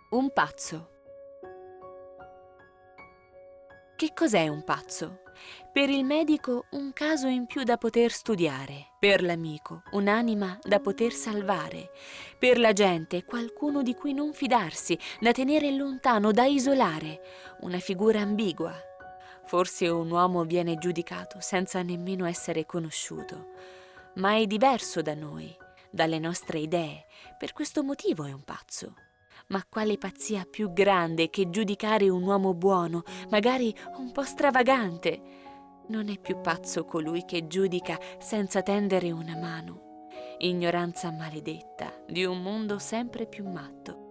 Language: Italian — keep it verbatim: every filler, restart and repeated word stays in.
Un pazzo. Che cos'è un pazzo? Per il medico un caso in più da poter studiare, per l'amico un'anima da poter salvare, per la gente qualcuno di cui non fidarsi, da tenere lontano, da isolare, una figura ambigua. Forse un uomo viene giudicato senza nemmeno essere conosciuto, ma è diverso da noi, dalle nostre idee, per questo motivo è un pazzo. Ma quale pazzia più grande che giudicare un uomo buono, magari un po' stravagante? Non è più pazzo colui che giudica senza tendere una mano. Ignoranza maledetta di un mondo sempre più matto.